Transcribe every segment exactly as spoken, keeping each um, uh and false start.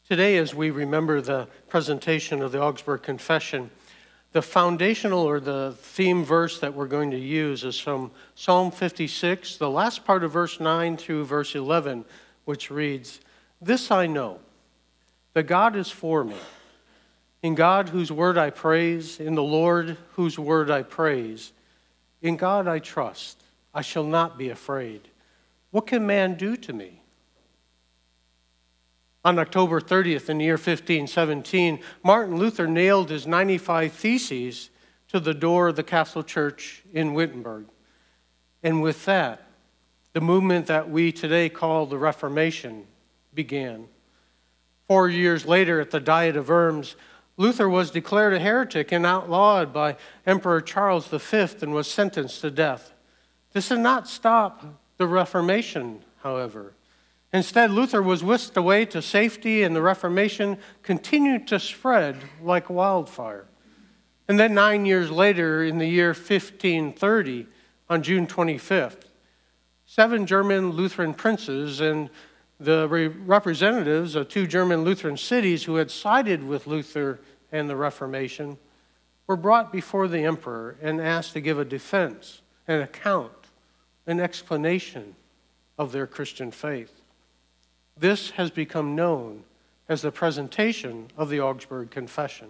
Today, as we remember the presentation of the Augsburg Confession, the foundational or the theme verse that we're going to use is from Psalm fifty-six, the last part of verse nine through verse eleven, which reads, "This I know, that God is for me. In God whose word I praise, in the Lord whose word I praise. In God I trust, I shall not be afraid. What can man do to me?" On October thirtieth in the year fifteen seventeen, Martin Luther nailed his ninety-five Theses to the door of the Castle Church in Wittenberg. And with that, the movement that we today call the Reformation began. Four years later, at the Diet of Worms, Luther was declared a heretic and outlawed by Emperor Charles the Fifth and was sentenced to death. This did not stop the Reformation, however. Instead, Luther was whisked away to safety, and the Reformation continued to spread like wildfire. And then nine years later, in the year fifteen thirty, on June twenty-fifth, seven German Lutheran princes and the representatives of two German Lutheran cities who had sided with Luther and the Reformation were brought before the emperor and asked to give a defense, an account, an explanation of their Christian faith. This has become known as the presentation of the Augsburg Confession.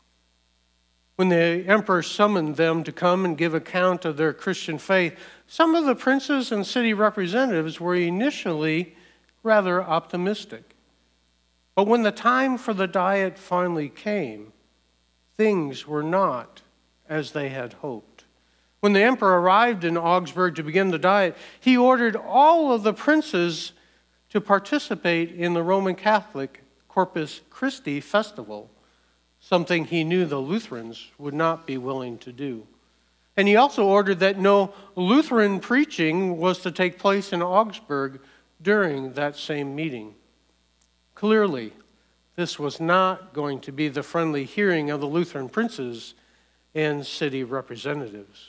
When the emperor summoned them to come and give account of their Christian faith, some of the princes and city representatives were initially rather optimistic. But when the time for the diet finally came, things were not as they had hoped. When the emperor arrived in Augsburg to begin the diet, he ordered all of the princes to participate in the Roman Catholic Corpus Christi festival, something he knew the Lutherans would not be willing to do. And he also ordered that no Lutheran preaching was to take place in Augsburg during that same meeting. Clearly, this was not going to be the friendly hearing of the Lutheran princes and city representatives.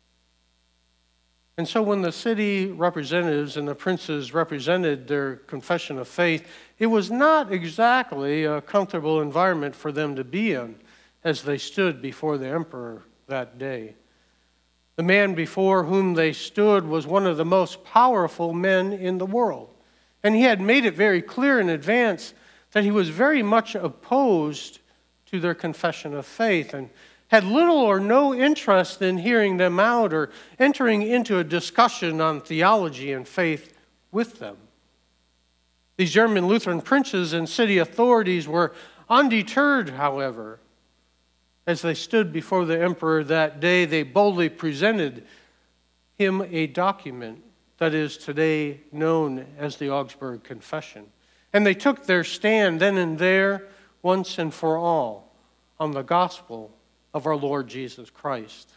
And so when the city representatives and the princes represented their confession of faith, it was not exactly a comfortable environment for them to be in as they stood before the emperor that day. The man before whom they stood was one of the most powerful men in the world. And he had made it very clear in advance that he was very much opposed to their confession of faith and had little or no interest in hearing them out or entering into a discussion on theology and faith with them. These German Lutheran princes and city authorities were undeterred, however. As they stood before the emperor that day, they boldly presented him a document that is today known as the Augsburg Confession. And they took their stand then and there, once and for all, on the gospel of our Lord Jesus Christ.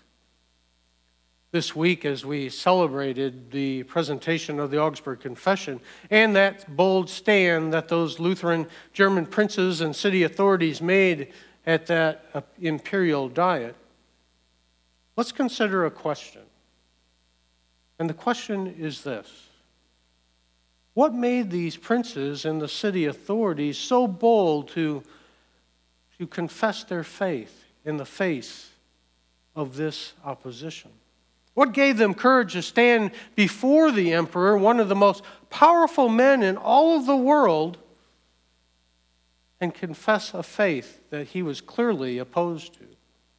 This week, as we celebrated the presentation of the Augsburg Confession and that bold stand that those Lutheran German princes and city authorities made at that imperial diet, let's consider a question. And the question is this: what made these princes and the city authorities so bold to, to confess their faith in the face of this opposition? What gave them courage to stand before the emperor, one of the most powerful men in all of the world, and confess a faith that he was clearly opposed to?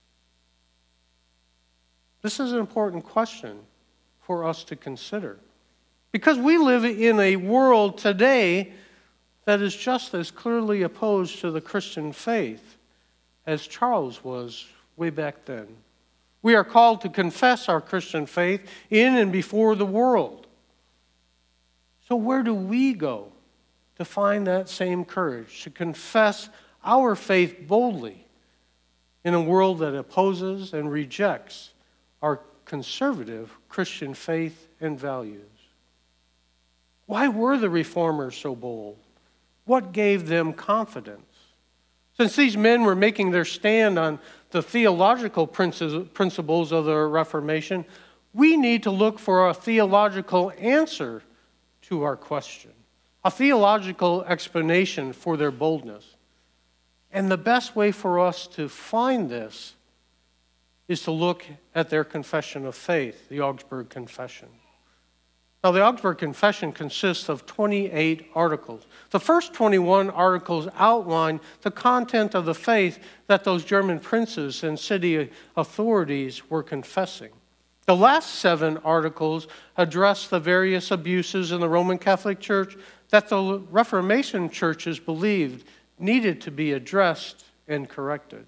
This is an important question for us to consider, because we live in a world today that is just as clearly opposed to the Christian faith as Charles was way back then. We are called to confess our Christian faith in and before the world. So where do we go to find that same courage, to confess our faith boldly in a world that opposes and rejects our conservative Christian faith and values? Why were the reformers so bold? What gave them confidence? Since these men were making their stand on the theological principles of the Reformation, we need to look for a theological answer to our question. a theological explanation for their boldness. And the best way for us to find this is to look at their confession of faith, the Augsburg Confession. Now, the Augsburg Confession consists of twenty-eight articles. The first twenty-one articles outline the content of the faith that those German princes and city authorities were confessing. The last seven articles address the various abuses in the Roman Catholic Church that the Reformation churches believed needed to be addressed and corrected.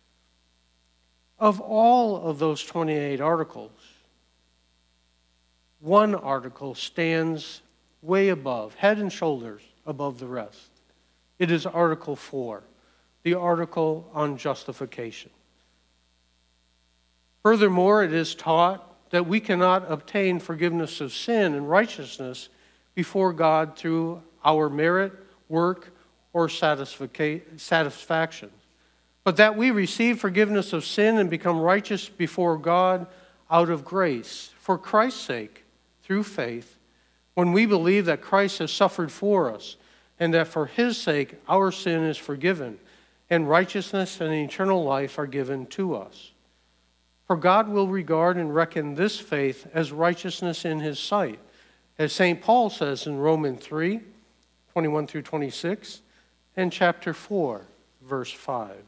Of all of those twenty-eight articles, one article stands way above, head and shoulders above the rest. It is Article four, the article on justification. Furthermore, it is taught that we cannot obtain forgiveness of sin and righteousness before God through our merit, work, or satisfaction, but that we receive forgiveness of sin and become righteous before God out of grace, for Christ's sake, through faith, when we believe that Christ has suffered for us and that for his sake our sin is forgiven and righteousness and eternal life are given to us. For God will regard and reckon this faith as righteousness in his sight, as Saint Paul says in Romans three, twenty-one through twenty-six, and chapter four, verse five.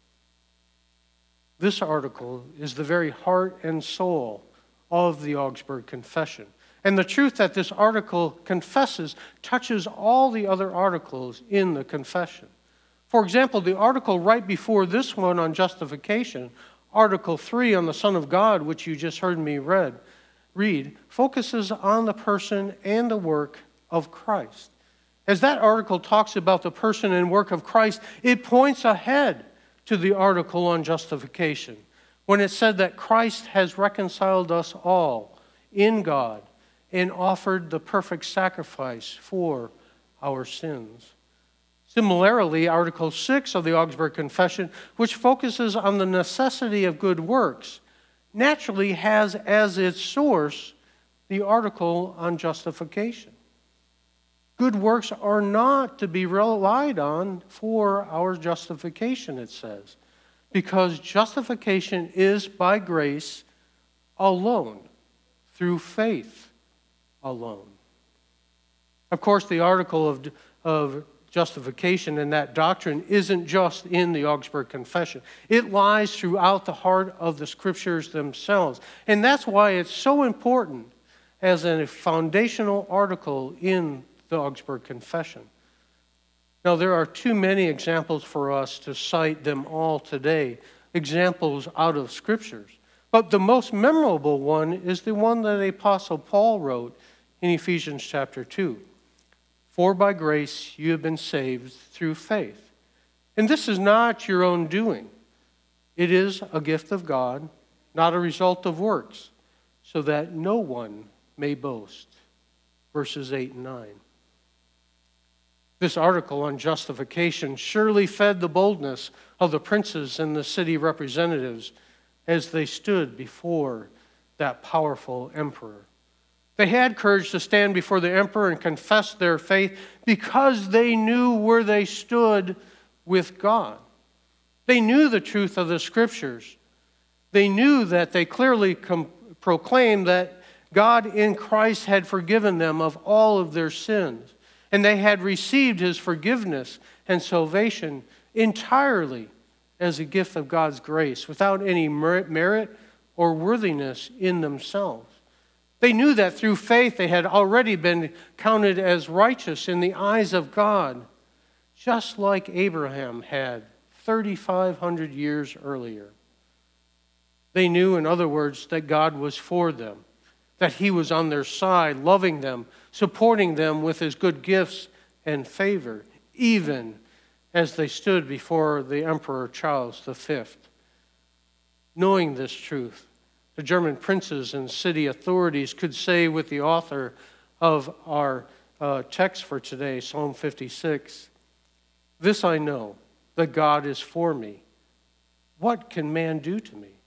This article is the very heart and soul of the Augsburg Confession. And the truth that this article confesses touches all the other articles in the confession. For example, the article right before this one on justification, Article three on the Son of God, which you just heard me read, read, focuses on the person and the work of Christ. As that article talks about the person and work of Christ, it points ahead to the article on justification, when it said that Christ has reconciled us all in God and offered the perfect sacrifice for our sins. Similarly, Article six of the Augsburg Confession, which focuses on the necessity of good works, naturally has as its source the article on justification. Good works are not to be relied on for our justification, it says, because justification is by grace alone, through faith alone. Of course, the article of, of justification and that doctrine isn't just in the Augsburg Confession. It lies throughout the heart of the Scriptures themselves. And that's why it's so important as a foundational article in the Augsburg Confession. Now, there are too many examples for us to cite them all today, examples out of Scriptures. But the most memorable one is the one that the Apostle Paul wrote in Ephesians chapter two. For by grace you have been saved through faith. And this is not your own doing. It is a gift of God, not a result of works, so that no one may boast. Verses eight and nine. This article on justification surely fed the boldness of the princes and the city representatives as they stood before that powerful emperor. They had courage to stand before the emperor and confess their faith because they knew where they stood with God. They knew the truth of the Scriptures. They knew that they clearly com- proclaimed that God in Christ had forgiven them of all of their sins, and they had received his forgiveness and salvation entirely as a gift of God's grace, without any merit or worthiness in themselves. They knew that through faith they had already been counted as righteous in the eyes of God, just like Abraham had thirty-five hundred years earlier. They knew, in other words, that God was for them, that he was on their side, loving them, supporting them with his good gifts and favor, even as they stood before the Emperor Charles the Fifth. Knowing this truth, the German princes and city authorities could say with the author of our uh, text for today, Psalm fifty-six, "This I know, that God is for me. What can man do to me?"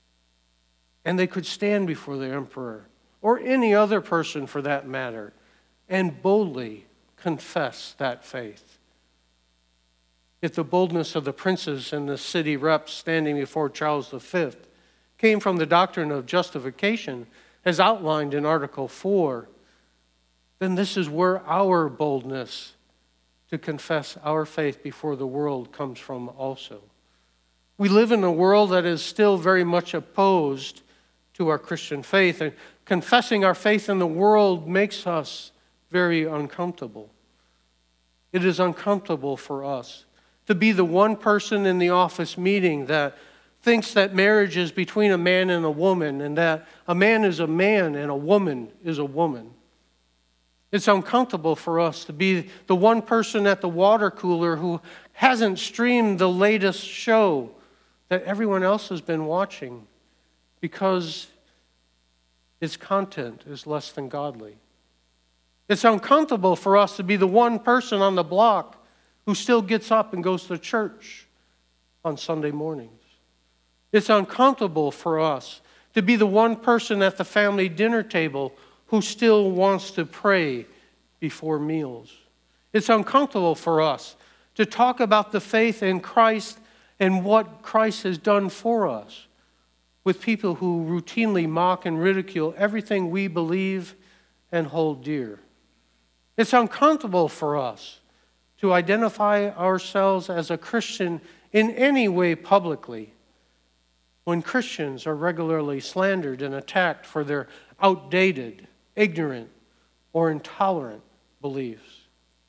And they could stand before the emperor, or any other person for that matter, and boldly confess that faith. If the boldness of the princes and the city reps standing before Charles the Fifth came from the doctrine of justification, as outlined in Article four, then this is where our boldness to confess our faith before the world comes from also. We live in a world that is still very much opposed to our Christian faith, and confessing our faith in the world makes us very uncomfortable. It is uncomfortable for us to be the one person in the office meeting that thinks that marriage is between a man and a woman, and that a man is a man and a woman is a woman. It's uncomfortable for us to be the one person at the water cooler who hasn't streamed the latest show that everyone else has been watching because its content is less than godly. It's uncomfortable for us to be the one person on the block who still gets up and goes to church on Sunday mornings. It's uncomfortable for us to be the one person at the family dinner table who still wants to pray before meals. It's uncomfortable for us to talk about the faith in Christ and what Christ has done for us with people who routinely mock and ridicule everything we believe and hold dear. It's uncomfortable for us to identify ourselves as a Christian in any way publicly when Christians are regularly slandered and attacked for their outdated, ignorant, or intolerant beliefs.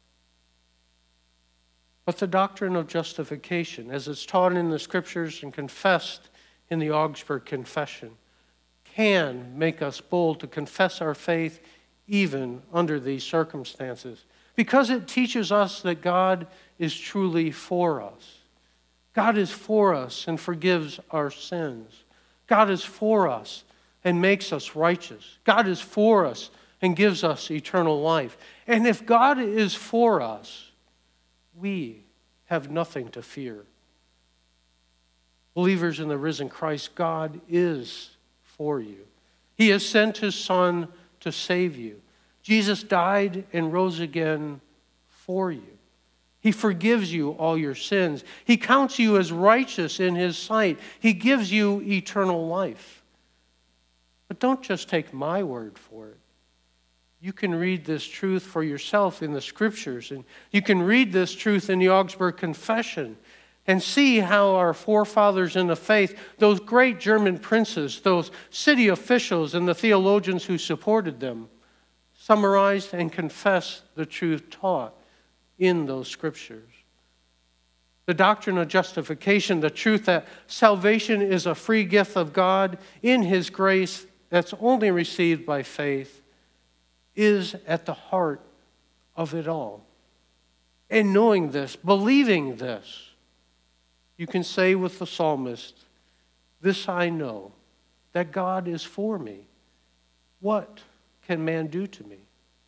But the doctrine of justification, as it's taught in the Scriptures and confessed in the Augsburg Confession, can make us bold to confess our faith even under these circumstances, because it teaches us that God is truly for us. God is for us and forgives our sins. God is for us and makes us righteous. God is for us and gives us eternal life. And if God is for us, we have nothing to fear. Believers in the risen Christ, God is for you. He has sent his Son to save you. Jesus died and rose again for you. He forgives you all your sins. He counts you as righteous in his sight. He gives you eternal life. But don't just take my word for it. You can read this truth for yourself in the Scriptures, and you can read this truth in the Augsburg Confession and see how our forefathers in the faith, those great German princes, those city officials and the theologians who supported them, summarized and confessed the truth taught in those Scriptures. The doctrine of justification, the truth that salvation is a free gift of God in his grace that's only received by faith, is at the heart of it all. And knowing this, believing this, you can say with the psalmist, "This I know, that God is for me. What can man do to me?"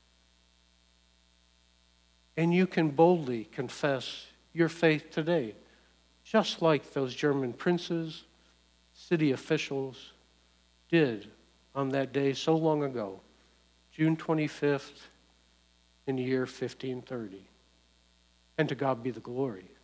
And you can boldly confess your faith today, just like those German princes, city officials did on that day so long ago, June twenty-fifth in the year fifteen thirty. And to God be the glory.